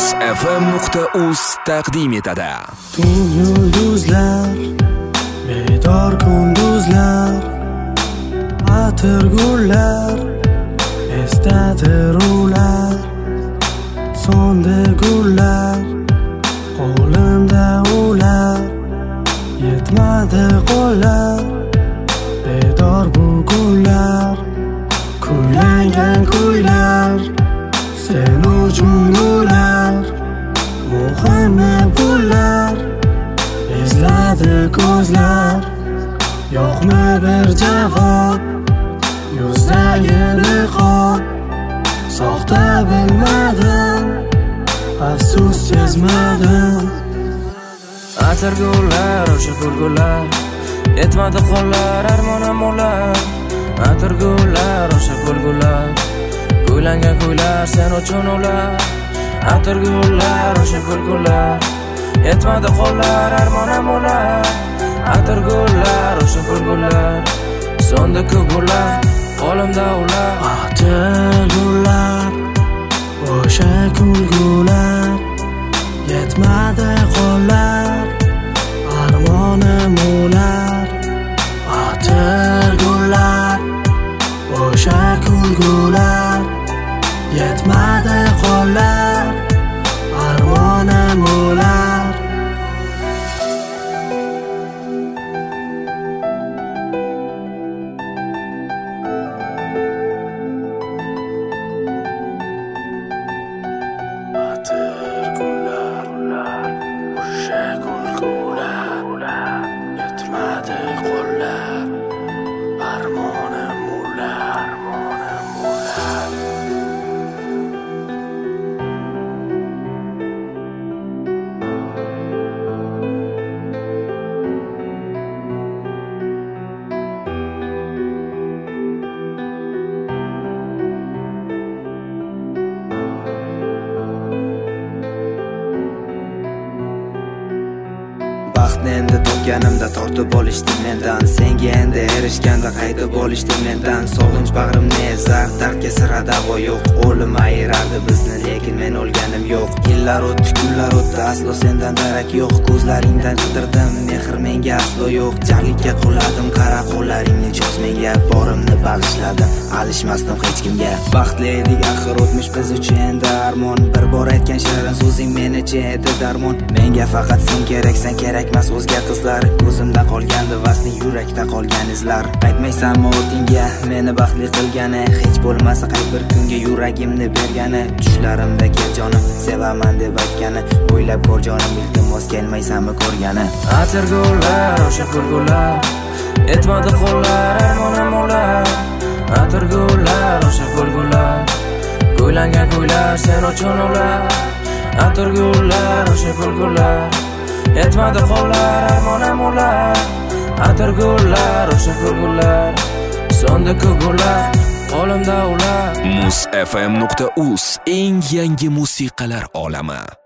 muzfm.uz taqdim etadi. Tun yulduzlar, bedor kunduzlar, atirgullar, estadiruvlar, so'ndi gullar, qo'limda ular, yetmadi qo'llar, bedor bugunlar, kuylangan kuylar, sen uchun ular, muhimi bular, izladi ko'zlar, yo'qmi bir javob, yuzdagi niqob, soxta bilmadim, afsus sezmadim. Atirgullar, o'sha kulgular, yetmadi qo'llar, armonim ular. Atirgullar, o'sha kulgular, kuylangan kuylar, sen uchun ular. Atirgullar, o'sha kulgular, yetmadi qo'llar, armonim ular. Atirgullar, o'sha kulgular, so'ndi kulgular, qo'limda ular. Atirgullar, o'sha kulgular, yetmadi qo'llar, armonim ular. Atirgullar, o'sha kulgular, yetmadi qo'llar, armonim ular. Atirgullar, o'sha kulgular, yetmadi qo'llar, armonim ular. Baxtni endi topganimda tortib olishdi mendan, senga endi erishganda qaytib olishdi mendan. Sog'inch bag'rimni ezar, dardga sira davo yo'q, o'lim ayirardi bizni, lekin men o'lganim yo'q. Yillar o'tdi, kunlar o'tdi, aslo sendan darak yo'q. Ko'zlaringdan qidirdim, mehr menga aslo yo'q. Jahlikka quladim, qara qo'llaringni cho'z menga, borimni bag'ishladim, alishmasdim hech kimga. Baxtli edik axir o'tmish biz uchun endi armon, bir bor aytgan shirin so'zing menichi edi darmon. Menga faqat sen keraksan, kerakmas o'zga qizlar, ko'zimda qolgandi vasli, yurakda qolgan izlar. Aytmaysanmi o'tingga meni baxtli qilgani, hech bo'lmasa qay bir kunga yuragimni bergani. Tushlarimda kel jonim, sevaman deb aytgani, o'ylab ko'r jonim, iltimos kelmaysanmi ko'rgani. Atirgullar, o'sha kulgular, yetmadi qo'llar, armonim ular. Atirgullar, o'sha kulgular, kuylangan kuylar, sen uchun ular. Atirgullar, o'sha kulgular, yetmadi qo'llar, armonim ular. Atirgullar, o'sha kulgular, so'ndi kulgular, qo'limda ular. muzfm.uz eng yangi musiqalar olami.